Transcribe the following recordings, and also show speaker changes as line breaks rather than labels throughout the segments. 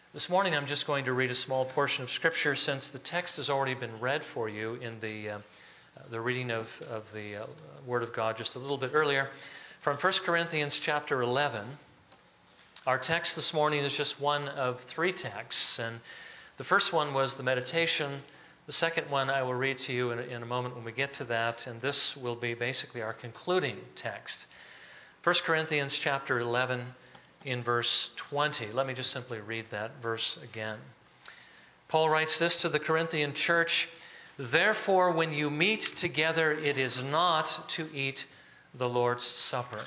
This morning I'm just going to read a small portion of Scripture since the text has already been read for you in the reading of the Word of God just a little bit earlier. From 1 Corinthians chapter 11, our text this morning is just one of three texts. And the first one was the meditation. The second one I will read to you in a moment when we get to that. And this will be basically our concluding text. 1 Corinthians chapter 11 in verse 20. Let me just simply read that verse again. Paul writes this to the Corinthian church: "Therefore, when you meet together, it is not to eat the Lord's Supper."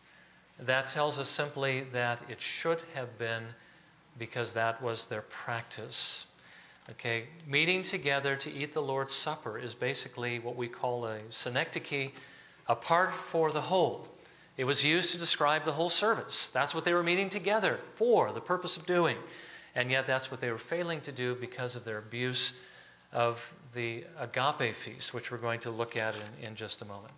That tells us simply that it should have been, because that was their practice. Okay, meeting together to eat the Lord's Supper is basically what we call a synecdoche, a part for the whole. It was used to describe the whole service. That's what they were meeting together for, the purpose of doing. And yet that's what they were failing to do because of their abuse of the agape feast, which we're going to look at in just a moment.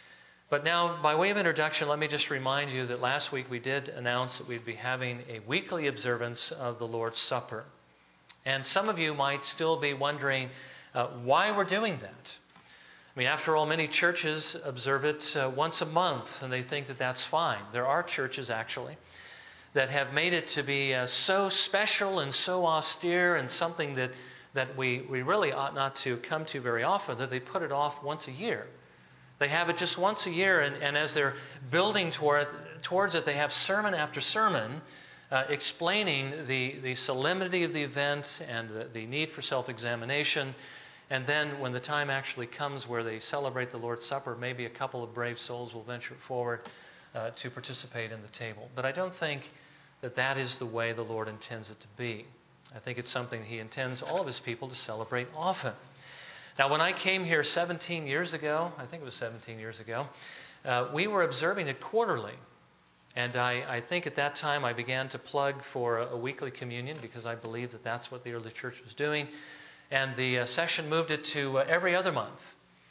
But now, by way of introduction, let me just remind you that last week we did announce that we'd be having a weekly observance of the Lord's Supper. And some of you might still be wondering why we're doing that. I mean, after all, many churches observe it once a month, and they think that that's fine. There are churches, actually, that have made it to be so special and so austere and something that we really ought not to come to very often, that they put it off once a year. They have it just once a year, and as they're building towards it, they have sermon after sermon explaining the solemnity of the event and the need for self-examination. And then when the time actually comes where they celebrate the Lord's Supper, maybe a couple of brave souls will venture forward to participate in the table. But I don't think that is the way the Lord intends it to be. I think it's something He intends all of His people to celebrate often. Now, when I came here 17 years ago, I think it was 17 years ago, we were observing it quarterly. And I think at that time I began to plug for a weekly communion because I believed that that's what the early church was doing. And the session moved it to every other month.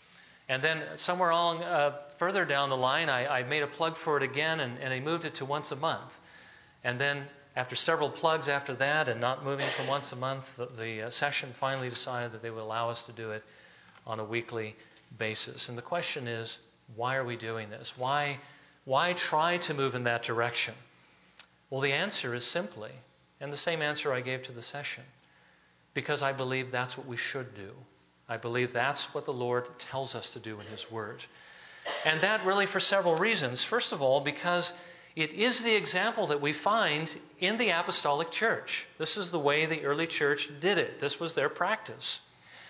And then somewhere along further down the line, I made a plug for it again, and they moved it to once a month. And then after several plugs after that and not moving from once a month, the session finally decided that they would allow us to do it on a weekly basis. And the question is, why are we doing this? Why try to move in that direction? Well, the answer is simply, and the same answer I gave to the session, because I believe that's what we should do. I believe that's what the Lord tells us to do in His Word. And that really for several reasons. First of all, because it is the example that we find in the apostolic church. This is the way the early church did it. This was their practice.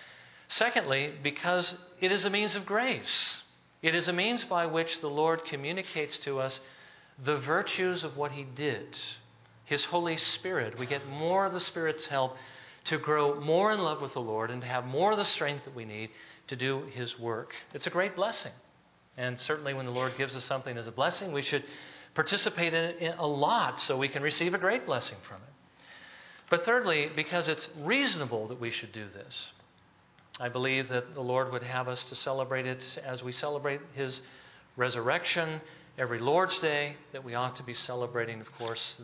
Secondly, because it is a means of grace. It is a means by which the Lord communicates to us the virtues of what He did. His Holy Spirit. We get more of the Spirit's help to grow more in love with the Lord and to have more of the strength that we need to do His work. It's a great blessing. And certainly when the Lord gives us something as a blessing, we should participate in it a lot so we can receive a great blessing from it. But thirdly, because it's reasonable that we should do this. I believe that the Lord would have us to celebrate it as we celebrate His resurrection every Lord's Day, that we ought to be celebrating, of course,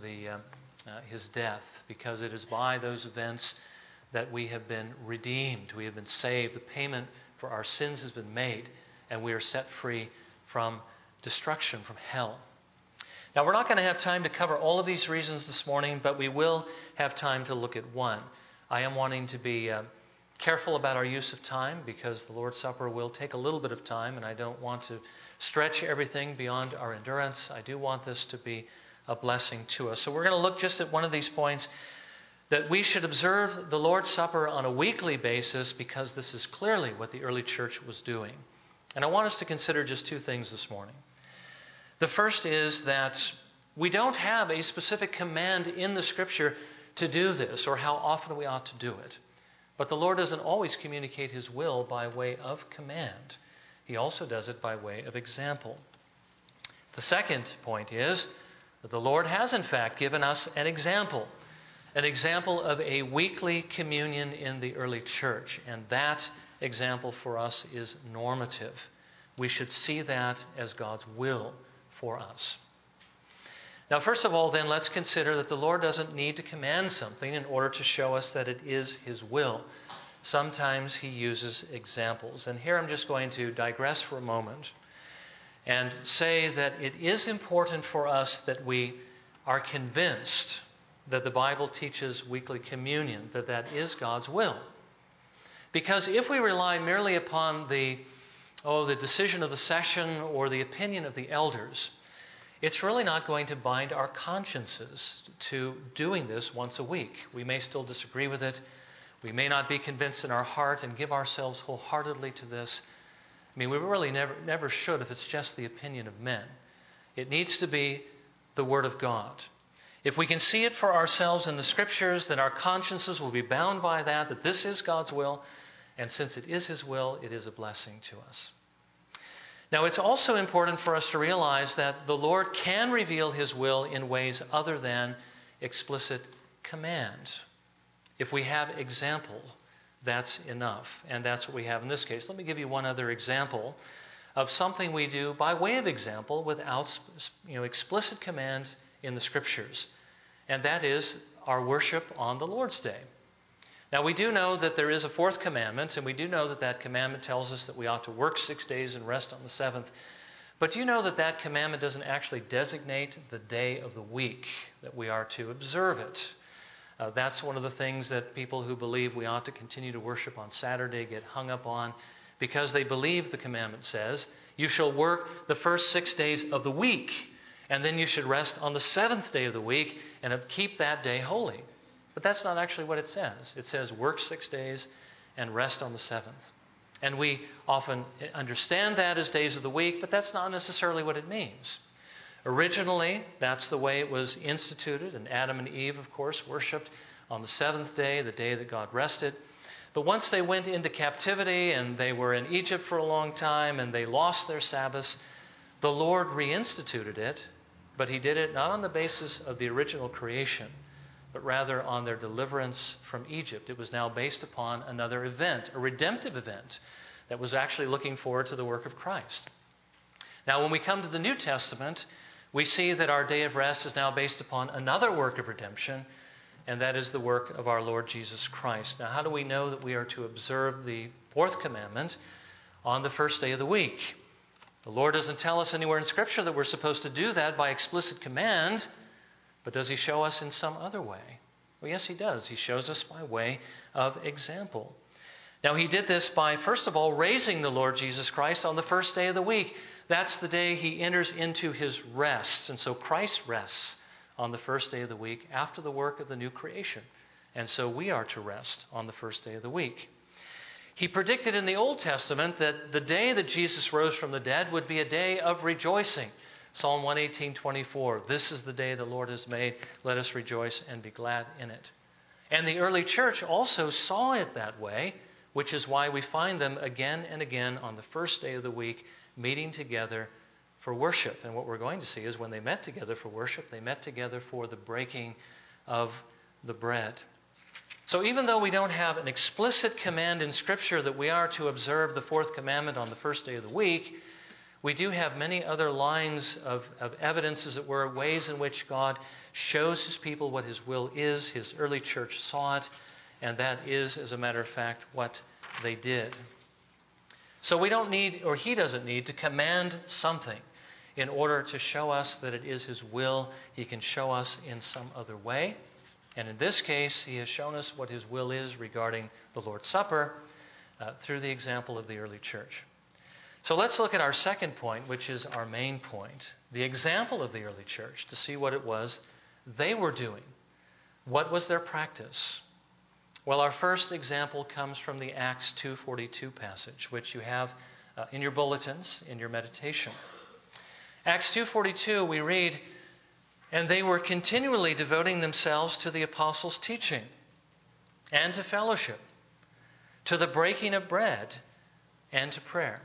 His death, because it is by those events that we have been redeemed, we have been saved, the payment for our sins has been made, and we are set free from destruction, from hell. Now, we're not going to have time to cover all of these reasons this morning, but we will have time to look at one. I am wanting to be careful about our use of time, because the Lord's Supper will take a little bit of time, and I don't want to stretch everything beyond our endurance. I do want this to be a blessing to us. So we're going to look just at one of these points, that we should observe the Lord's Supper on a weekly basis, because this is clearly what the early church was doing. And I want us to consider just two things this morning. The first is that we don't have a specific command in the Scripture to do this, or how often we ought to do it. But the Lord doesn't always communicate His will by way of command. He also does it by way of example. The second point is that the Lord has in fact given us an example of a weekly communion in the early church. And that example for us is normative. We should see that as God's will for us. Now, first of all, then, let's consider that the Lord doesn't need to command something in order to show us that it is His will. Sometimes He uses examples. And here I'm just going to digress for a moment and say that it is important for us that we are convinced that the Bible teaches weekly communion, that that is God's will. Because if we rely merely upon the decision of the session or the opinion of the elders, it's really not going to bind our consciences to doing this once a week. We may still disagree with it. We may not be convinced in our heart and give ourselves wholeheartedly to this. I mean, we really never should if it's just the opinion of men. It needs to be the Word of God. If we can see it for ourselves in the Scriptures, then our consciences will be bound by that this is God's will. And since it is His will, it is a blessing to us. Now, it's also important for us to realize that the Lord can reveal His will in ways other than explicit command. If we have example, that's enough. And that's what we have in this case. Let me give you one other example of something we do by way of example without explicit command in the Scriptures. And that is our worship on the Lord's Day. Now, we do know that there is a fourth commandment, and we do know that that commandment tells us that we ought to work 6 days and rest on the seventh. But do you know that that commandment doesn't actually designate the day of the week that we are to observe it? That's one of the things that people who believe we ought to continue to worship on Saturday get hung up on, because they believe the commandment says, you shall work the first 6 days of the week, and then you should rest on the seventh day of the week and keep that day holy. But that's not actually what it says. It says work 6 days and rest on the seventh. And we often understand that as days of the week, but that's not necessarily what it means. Originally, that's the way it was instituted, and Adam and Eve, of course, worshipped on the seventh day, the day that God rested. But once they went into captivity and they were in Egypt for a long time and they lost their Sabbaths, the Lord reinstituted it, but He did it not on the basis of the original creation, but rather on their deliverance from Egypt. It was now based upon another event, a redemptive event that was actually looking forward to the work of Christ. Now, when we come to the New Testament, we see that our day of rest is now based upon another work of redemption, and that is the work of our Lord Jesus Christ. Now, how do we know that we are to observe the fourth commandment on the first day of the week? The Lord doesn't tell us anywhere in Scripture that we're supposed to do that by explicit command, but does He show us in some other way? Well, yes, He does. He shows us by way of example. Now, He did this by, first of all, raising the Lord Jesus Christ on the first day of the week. That's the day He enters into His rest. And so Christ rests on the first day of the week after the work of the new creation. And so we are to rest on the first day of the week. He predicted in the Old Testament that the day that Jesus rose from the dead would be a day of rejoicing. Psalm 118:24, this is the day the Lord has made. Let us rejoice and be glad in it. And the early church also saw it that way, which is why we find them again and again on the first day of the week meeting together for worship. And what we're going to see is when they met together for worship, they met together for the breaking of the bread. So even though we don't have an explicit command in Scripture that we are to observe the fourth commandment on the first day of the week, we do have many other lines of evidence, as it were, ways in which God shows His people what His will is. His early church saw it, and that is, as a matter of fact, what they did. So we don't need, or He doesn't need, to command something in order to show us that it is His will. He can show us in some other way. And in this case, He has shown us what His will is regarding the Lord's Supper through the example of the early church. So let's look at our second point, which is our main point, the example of the early church, to see what it was they were doing. What was their practice? Well, our first example comes from the Acts 2:42 passage, which you have in your bulletins, in your meditation. Acts 2:42, we read, and they were continually devoting themselves to the apostles' teaching and to fellowship, to the breaking of bread and to prayer.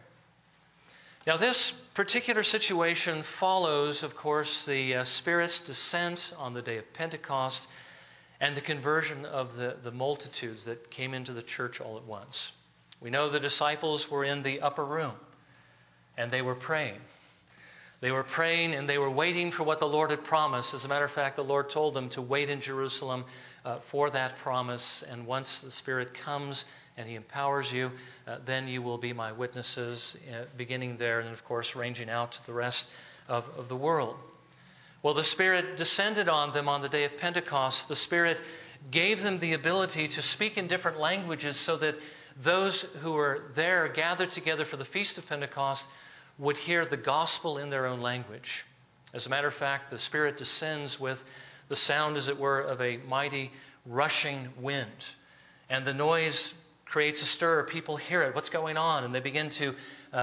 Now, this particular situation follows, of course, the Spirit's descent on the day of Pentecost and the conversion of the multitudes that came into the church all at once. We know the disciples were in the upper room and they were praying. They were praying and they were waiting for what the Lord had promised. As a matter of fact, the Lord told them to wait in Jerusalem for that promise. And once the Spirit comes and He empowers you, then you will be my witnesses, beginning there and, of course, ranging out to the rest of the world. Well, the Spirit descended on them on the day of Pentecost. The Spirit gave them the ability to speak in different languages so that those who were there gathered together for the Feast of Pentecost would hear the gospel in their own language. As a matter of fact, the Spirit descends with the sound, as it were, of a mighty rushing wind. And the noise creates a stir. People hear it. What's going on? And they begin to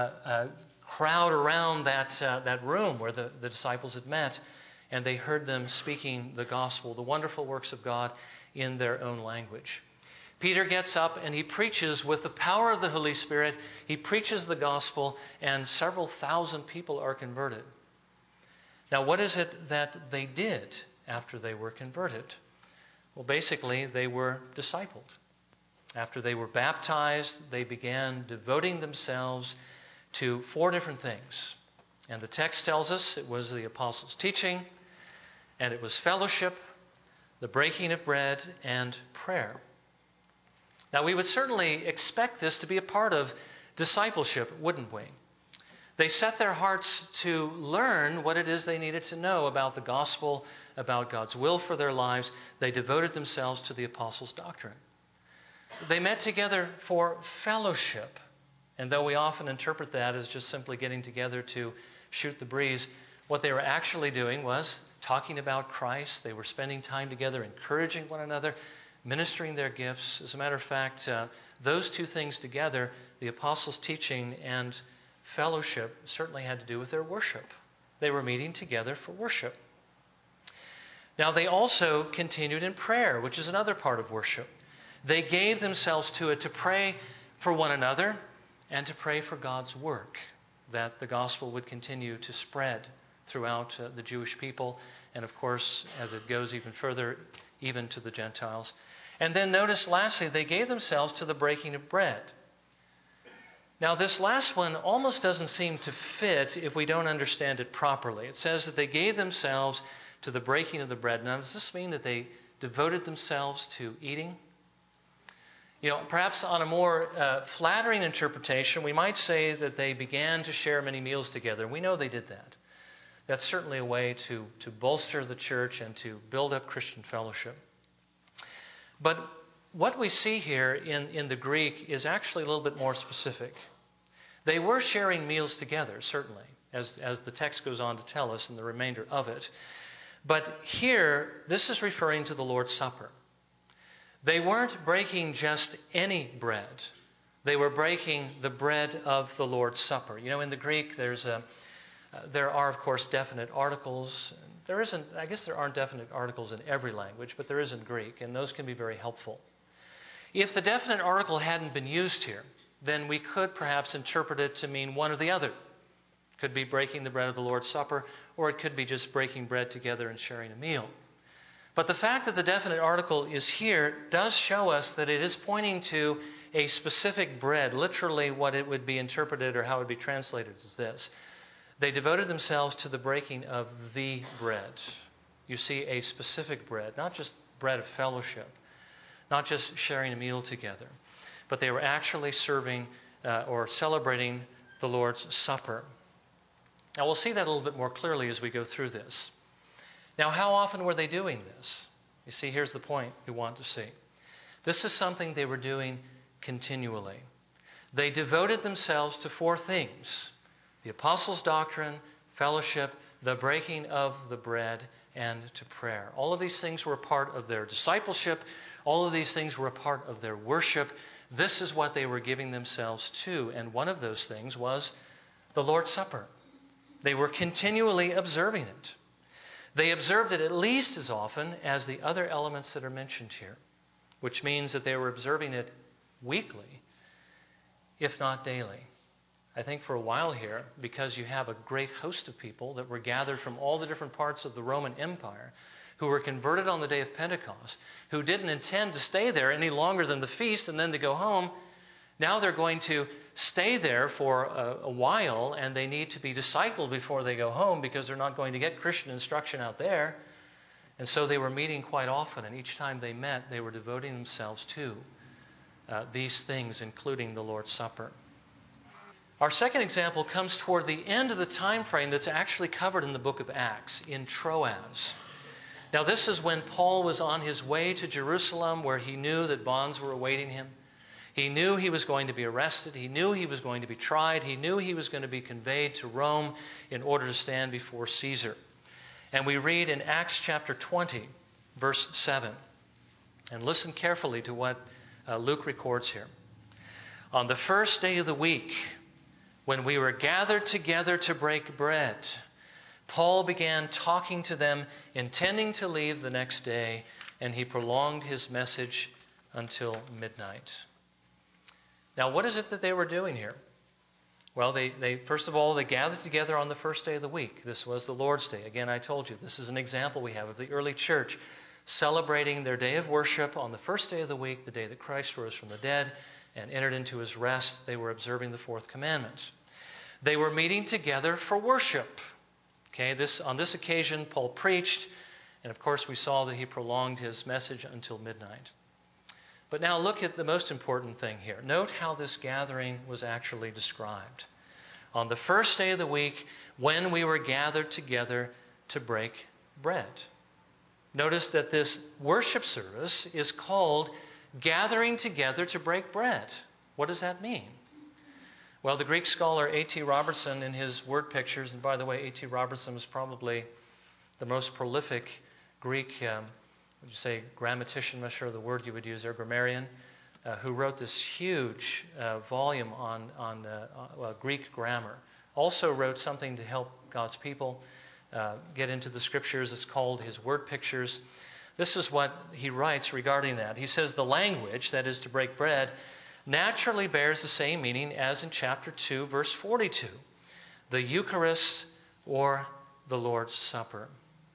crowd around that room where the disciples had met. And they heard them speaking the gospel, the wonderful works of God in their own language. Peter gets up and he preaches with the power of the Holy Spirit. He preaches the gospel, and several thousand people are converted. Now, what is it that they did after they were converted? Well, basically, they were discipled. After they were baptized, they began devoting themselves to 4 different things. And the text tells us it was the apostles' teaching, and it was fellowship, the breaking of bread, and prayer. Now, we would certainly expect this to be a part of discipleship, wouldn't we? They set their hearts to learn what it is they needed to know about the gospel, about God's will for their lives. They devoted themselves to the apostles' doctrine. They met together for fellowship. And though we often interpret that as just simply getting together to shoot the breeze, what they were actually doing was talking about Christ. They were spending time together, encouraging one another, ministering their gifts. As a matter of fact, those 2 things together, the apostles' teaching and fellowship, certainly had to do with their worship. They were meeting together for worship. Now, they also continued in prayer, which is another part of worship. They gave themselves to it to pray for one another and to pray for God's work, that the gospel would continue to spread throughout the Jewish people, and of course, as it goes even further, even to the Gentiles. And then notice, lastly, they gave themselves to the breaking of bread. Now, this last one almost doesn't seem to fit if we don't understand it properly. It says that they gave themselves to the breaking of the bread. Now, does this mean that they devoted themselves to eating? You know, perhaps on a more flattering interpretation, we might say that they began to share many meals together. We know they did that. That's certainly a way to bolster the church and to build up Christian fellowship. But what we see here in the Greek is actually a little bit more specific. They were sharing meals together, certainly, as the text goes on to tell us in the remainder of it. But here, this is referring to the Lord's Supper. They weren't breaking just any bread. They were breaking the bread of the Lord's Supper. You know, in the Greek, there are, of course, definite articles. I guess there aren't definite articles in every language, but there is in Greek, and those can be very helpful. If the definite article hadn't been used here, then we could perhaps interpret it to mean one or the other. It could be breaking the bread of the Lord's Supper, or it could be just breaking bread together and sharing a meal. But the fact that the definite article is here does show us that it is pointing to a specific bread. Literally, what it would be interpreted or how it would be translated is this. They devoted themselves to the breaking of the bread. You see, a specific bread, not just bread of fellowship, not just sharing a meal together, but they were actually serving or celebrating the Lord's Supper. Now, we'll see that a little bit more clearly as we go through this. Now, how often were they doing this? You see, here's the point we want to see. This is something they were doing continually. They devoted themselves to 4 things: the apostles' doctrine, fellowship, the breaking of the bread, and to prayer. All of these things were a part of their discipleship. All of these things were a part of their worship. This is what they were giving themselves to. And one of those things was the Lord's Supper. They were continually observing it. They observed it at least as often as the other elements that are mentioned here, which means that they were observing it weekly, if not daily. I think for a while here, because you have a great host of people that were gathered from all the different parts of the Roman Empire who were converted on the day of Pentecost, who didn't intend to stay there any longer than the feast and then to go home, now they're going to stay there for a while, and they need to be discipled before they go home because they're not going to get Christian instruction out there. And so they were meeting quite often, and each time they met, they were devoting themselves to these things, including the Lord's Supper. Our second example comes toward the end of the time frame that's actually covered in the book of Acts, in Troas. Now, this is when Paul was on his way to Jerusalem, where he knew that bonds were awaiting him. He knew he was going to be arrested. He knew he was going to be tried. He knew he was going to be conveyed to Rome in order to stand before Caesar. And we read in Acts chapter 20, verse 7. And listen carefully to what Luke records here. On the first day of the week, when we were gathered together to break bread, Paul began talking to them, intending to leave the next day, and he prolonged his message until midnight. Now, what is it that they were doing here? Well, they first of all, they gathered together on the first day of the week. This was the Lord's Day. Again, I told you, this is an example we have of the early church celebrating their day of worship on the first day of the week, the day that Christ rose from the dead and entered into his rest. They were observing the fourth commandment. They were meeting together for worship. Okay, on this occasion, Paul preached, and of course we saw that he prolonged his message until midnight. But now look at the most important thing here. Note how this gathering was actually described. On the first day of the week, when we were gathered together to break bread. Notice that this worship service is called gathering together to break bread. What does that mean? Well, the Greek scholar A.T. Robertson, in his word pictures, and by the way, A.T. Robertson was probably the most prolific Greek, would you say grammatician, I'm not sure the word you would use there, grammarian, who wrote this huge volume on Greek grammar. Also wrote something to help God's people get into the Scriptures. It's called his word pictures. This is what he writes regarding that. He says, the language, that is to break bread, naturally bears the same meaning as in chapter 2, verse 42, the Eucharist or the Lord's Supper.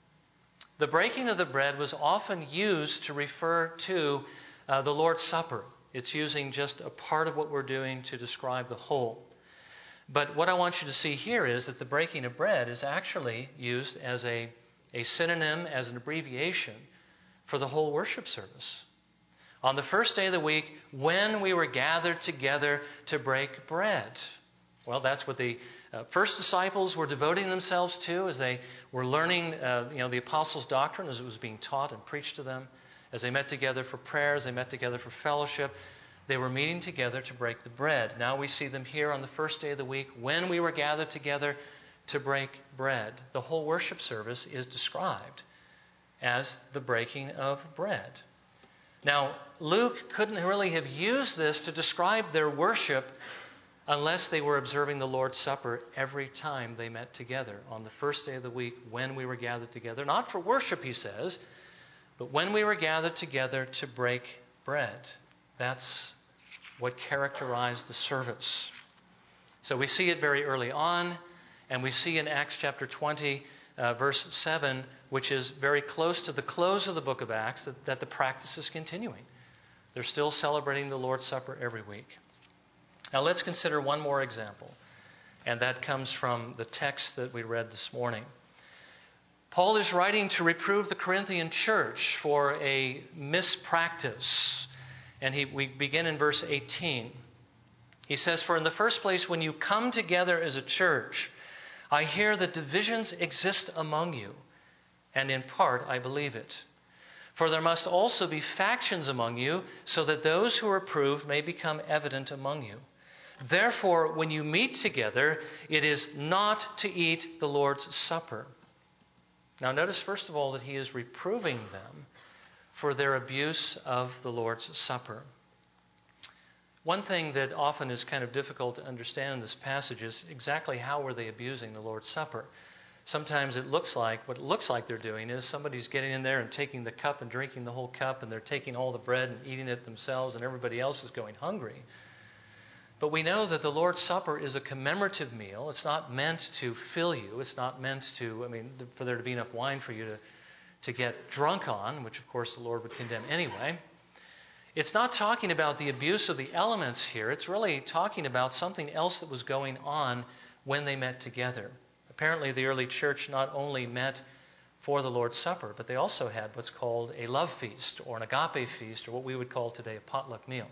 The breaking of the bread was often used to refer to the Lord's Supper. It's using just a part of what we're doing to describe the whole. But what I want you to see here is that the breaking of bread is actually used as a synonym, as an abbreviation for the whole worship service. On the first day of the week, when we were gathered together to break bread. Well, that's what the first disciples were devoting themselves to as they were learning the apostles' doctrine as it was being taught and preached to them. As they met together for prayers, they met together for fellowship. They were meeting together to break the bread. Now we see them here on the first day of the week when we were gathered together to break bread. The whole worship service is described as the breaking of bread. Now, Luke couldn't really have used this to describe their worship unless they were observing the Lord's Supper every time they met together on the first day of the week when we were gathered together. Not for worship, he says, but when we were gathered together to break bread. That's what characterized the service. So we see it very early on, and we see in Acts chapter 20, verse 7, which is very close to the close of the book of Acts, that the practice is continuing. They're still celebrating the Lord's Supper every week. Now let's consider one more example, and that comes from the text that we read this morning. Paul is writing to reprove the Corinthian church for a mispractice, and we begin in verse 18. He says, "For in the first place, when you come together as a church, I hear that divisions exist among you, and in part I believe it. For there must also be factions among you, so that those who are approved may become evident among you. Therefore, when you meet together, it is not to eat the Lord's Supper." Now notice first of all that he is reproving them for their abuse of the Lord's Supper. One thing that often is kind of difficult to understand in this passage is exactly how were they abusing the Lord's Supper. Sometimes what it looks like they're doing is somebody's getting in there and taking the cup and drinking the whole cup, and they're taking all the bread and eating it themselves, and everybody else is going hungry. But we know that the Lord's Supper is a commemorative meal. It's not meant to fill you. It's not meant for there to be enough wine for you to get drunk on, which of course the Lord would condemn anyway. It's not talking about the abuse of the elements here. It's really talking about something else that was going on when they met together. Apparently, the early church not only met for the Lord's Supper, but they also had what's called a love feast or an agape feast, or what we would call today a potluck meal,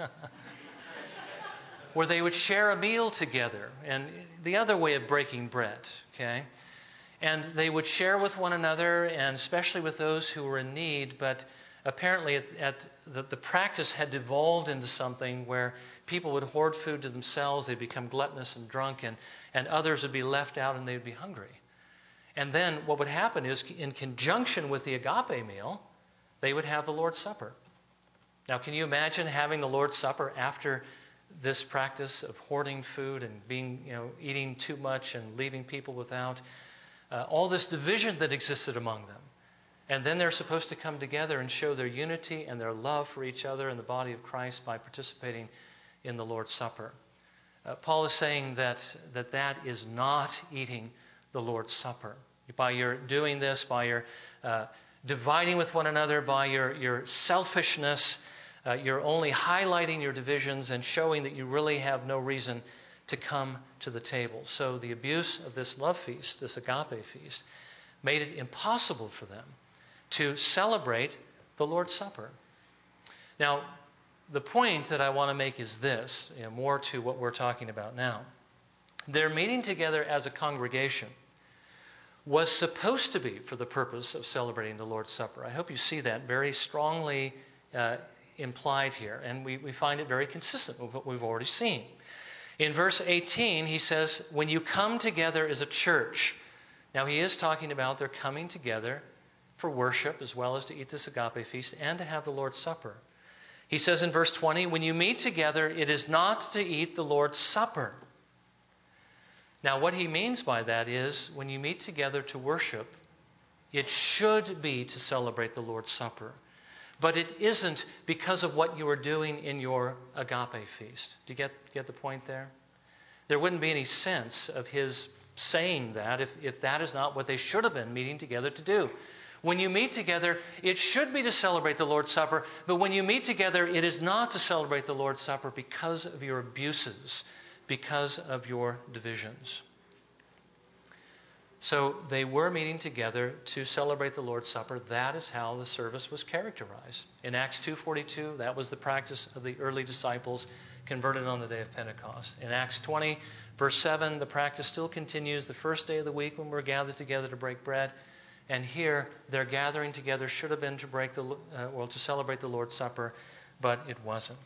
where they would share a meal together, and the other way of breaking bread, okay? And they would share with one another, and especially with those who were in need, but apparently the practice had devolved into something where people would hoard food to themselves, they'd become gluttonous and drunk, and others would be left out and they'd be hungry. And then what would happen is, in conjunction with the agape meal, they would have the Lord's Supper. Now, can you imagine having the Lord's Supper after this practice of hoarding food and eating too much and leaving people without? All this division that existed among them. And then they're supposed to come together and show their unity and their love for each other in the body of Christ by participating in the Lord's Supper. Paul is saying that is not eating the Lord's Supper. By your doing this, by your dividing with one another, by your selfishness, you're only highlighting your divisions and showing that you really have no reason to come to the table. So the abuse of this love feast, this agape feast, made it impossible for them to celebrate the Lord's Supper. Now, the point that I want to make is this, more to what we're talking about now. Their meeting together as a congregation was supposed to be for the purpose of celebrating the Lord's Supper. I hope you see that very strongly implied here, and we find it very consistent with what we've already seen. In verse 18, he says, when you come together as a church. Now, he is talking about their coming together for worship as well as to eat this agape feast and to have the Lord's Supper. He says in verse 20, when you meet together, it is not to eat the Lord's Supper. Now, what he means by that is, when you meet together to worship, it should be to celebrate the Lord's Supper. But it isn't because of what you are doing in your agape feast. Do you get the point there? There wouldn't be any sense of his saying that if that is not what they should have been meeting together to do. When you meet together, it should be to celebrate the Lord's Supper, but when you meet together, it is not to celebrate the Lord's Supper because of your abuses, because of your divisions. So they were meeting together to celebrate the Lord's Supper. That is how the service was characterized. In Acts 2:42, that was the practice of the early disciples converted on the day of Pentecost. In Acts 20, verse 7, the practice still continues the first day of the week when we're gathered together to break bread. And here, their gathering together should have been to celebrate the Lord's Supper, but it wasn't.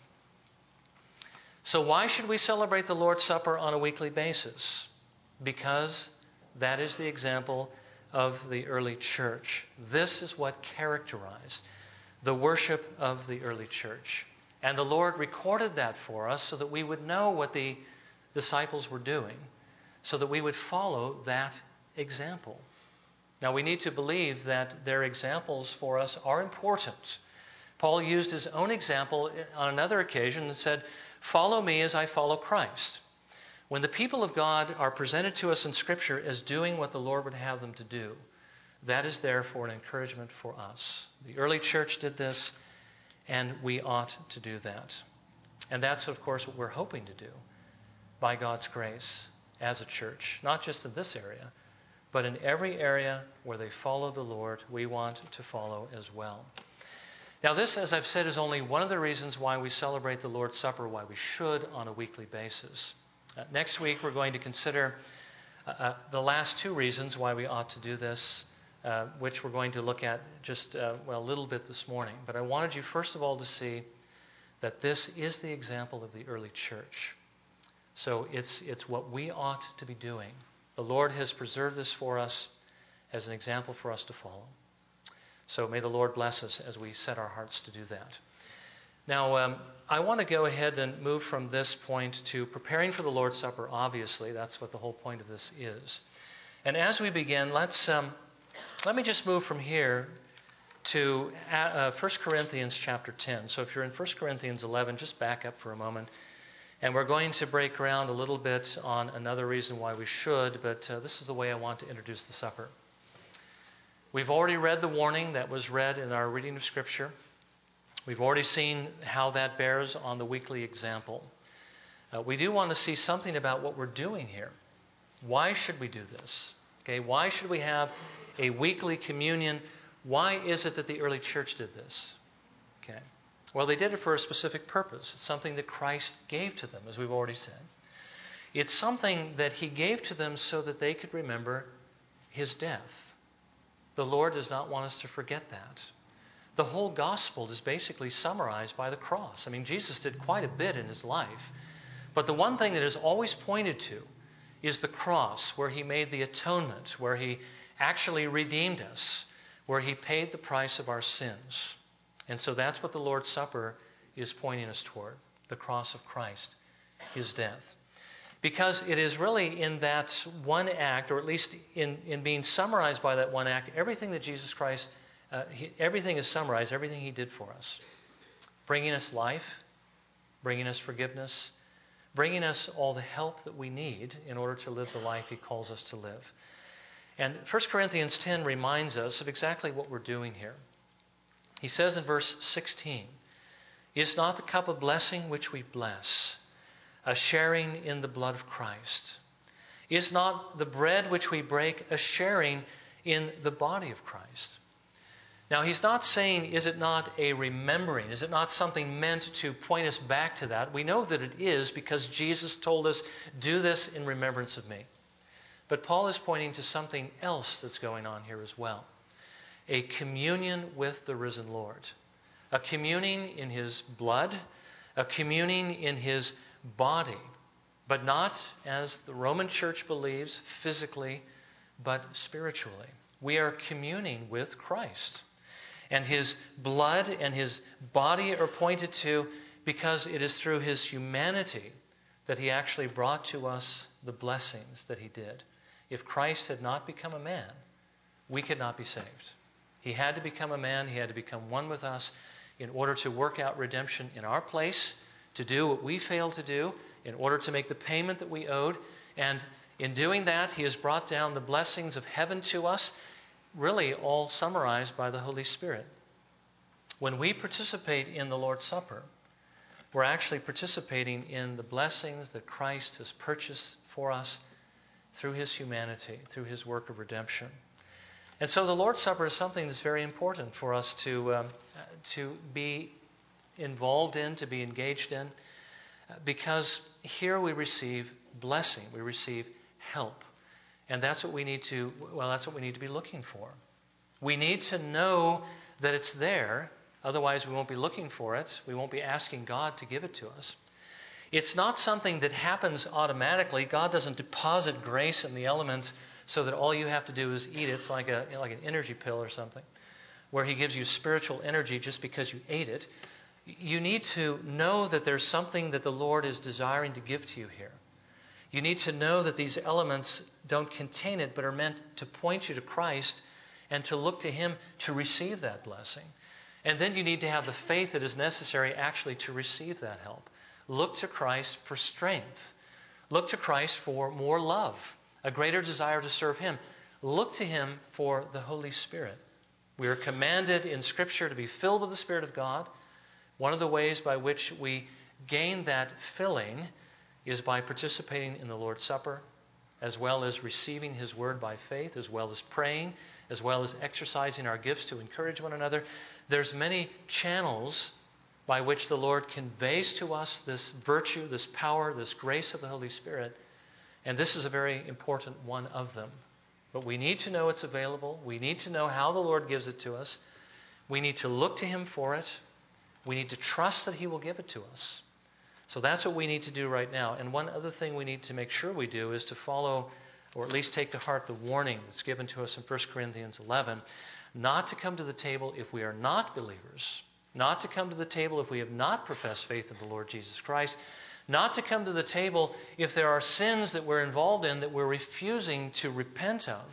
So why should we celebrate the Lord's Supper on a weekly basis? Because that is the example of the early church. This is what characterized the worship of the early church. And the Lord recorded that for us so that we would know what the disciples were doing, so that we would follow that example. Now, we need to believe that their examples for us are important. Paul used his own example on another occasion and said, "Follow me as I follow Christ." When the people of God are presented to us in Scripture as doing what the Lord would have them to do, that is therefore an encouragement for us. The early church did this, and we ought to do that. And that's, of course, what we're hoping to do by God's grace as a church, not just in this area, but in every area where they follow the Lord, we want to follow as well. Now this, as I've said, is only one of the reasons why we celebrate the Lord's Supper, why we should on a weekly basis. Next week we're going to consider the last two reasons why we ought to do this, which we're going to look at just a little bit this morning. But I wanted you first of all to see that this is the example of the early church. So it's what we ought to be doing. The Lord has preserved this for us as an example for us to follow. So may the Lord bless us as we set our hearts to do that. Now, I want to go ahead and move from this point to preparing for the Lord's Supper. Obviously, that's what the whole point of this is. And as we begin, let me just move from here to 1 Corinthians chapter 10. So if you're in 1 Corinthians 11, just back up for a moment. And we're going to break ground a little bit on another reason why we should, but this is the way I want to introduce the supper. We've already read the warning that was read in our reading of Scripture. We've already seen how that bears on the weekly example. We do want to see something about what we're doing here. Why should we do this? Okay, why should we have a weekly communion? Why is it that the early church did this? Okay. Well, they did it for a specific purpose. It's something that Christ gave to them, as we've already said. It's something that He gave to them so that they could remember His death. The Lord does not want us to forget that. The whole gospel is basically summarized by the cross. I mean, Jesus did quite a bit in His life. But the one thing that is always pointed to is the cross, where He made the atonement, where He actually redeemed us, where He paid the price of our sins. And so that's what the Lord's Supper is pointing us toward, the cross of Christ, His death. Because it is really in that one act, or at least in being summarized by that one act, everything that Jesus Christ, everything is summarized, everything He did for us. Bringing us life, bringing us forgiveness, bringing us all the help that we need in order to live the life He calls us to live. And 1 Corinthians 10 reminds us of exactly what we're doing here. He says in verse 16, "Is not the cup of blessing which we bless a sharing in the blood of Christ? Is not the bread which we break a sharing in the body of Christ?" Now, he's not saying, is it not a remembering? Is it not something meant to point us back to that? We know that it is because Jesus told us, do this in remembrance of me. But Paul is pointing to something else that's going on here as well. A communion with the risen Lord. A communing in His blood. A communing in His body. But not, as the Roman Church believes, physically, but spiritually. We are communing with Christ. And His blood and His body are pointed to because it is through His humanity that He actually brought to us the blessings that He did. If Christ had not become a man, we could not be saved. He had to become a man. He had to become one with us in order to work out redemption in our place, to do what we failed to do, in order to make the payment that we owed. And in doing that, He has brought down the blessings of heaven to us, really all summarized by the Holy Spirit. When we participate in the Lord's Supper, we're actually participating in the blessings that Christ has purchased for us through His humanity, through His work of redemption. And so the Lord's Supper is something that's very important for us to be involved in, to be engaged in, because here we receive blessing, we receive help. And that's what we need to, that's what we need to be looking for. We need to know that it's there, otherwise we won't be looking for it. We won't be asking God to give it to us. It's not something that happens automatically. God doesn't deposit grace in the elements so that all you have to do is eat it. It's like an energy pill or something, where He gives you spiritual energy just because you ate it. You need to know that there's something that the Lord is desiring to give to you here. You need to know that these elements don't contain it, but are meant to point you to Christ and to look to Him to receive that blessing. And then you need to have the faith that is necessary actually to receive that help. Look to Christ for strength. Look to Christ for more love, a greater desire to serve Him. Look to Him for the Holy Spirit. We are commanded in Scripture to be filled with the Spirit of God. One of the ways by which we gain that filling is by participating in the Lord's Supper, as well as receiving His Word by faith, as well as praying, as well as exercising our gifts to encourage one another. There's many channels by which the Lord conveys to us this virtue, this power, this grace of the Holy Spirit, and this is a very important one of them. But we need to know it's available. We need to know how the Lord gives it to us. We need to look to Him for it. We need to trust that He will give it to us. So that's what we need to do right now. And one other thing we need to make sure we do is to follow, or at least take to heart, the warning that's given to us in 1 Corinthians 11, not to come to the table if we are not believers, not to come to the table if we have not professed faith in the Lord Jesus Christ, not to come to the table if there are sins that we're involved in that we're refusing to repent of.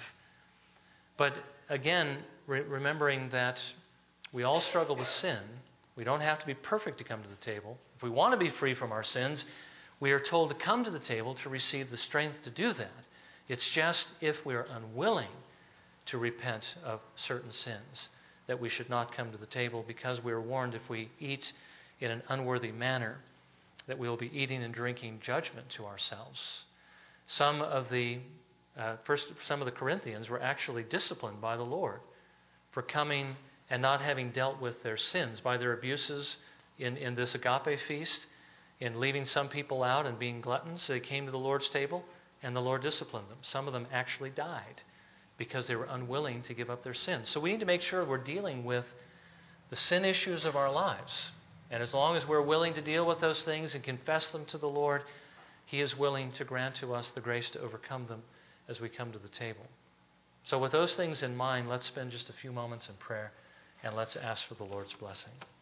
But again, remembering that we all struggle with sin. We don't have to be perfect to come to the table. If we want to be free from our sins, we are told to come to the table to receive the strength to do that. It's just if we are unwilling to repent of certain sins that we should not come to the table, because we are warned if we eat in an unworthy manner, that we will be eating and drinking judgment to ourselves. Some of the Corinthians were actually disciplined by the Lord for coming and not having dealt with their sins, by their abuses in this agape feast, in leaving some people out and being gluttons. They came to the Lord's table and the Lord disciplined them. Some of them actually died because they were unwilling to give up their sins. So we need to make sure we're dealing with the sin issues of our lives. And as long as we're willing to deal with those things and confess them to the Lord, He is willing to grant to us the grace to overcome them as we come to the table. So with those things in mind, let's spend just a few moments in prayer and let's ask for the Lord's blessing.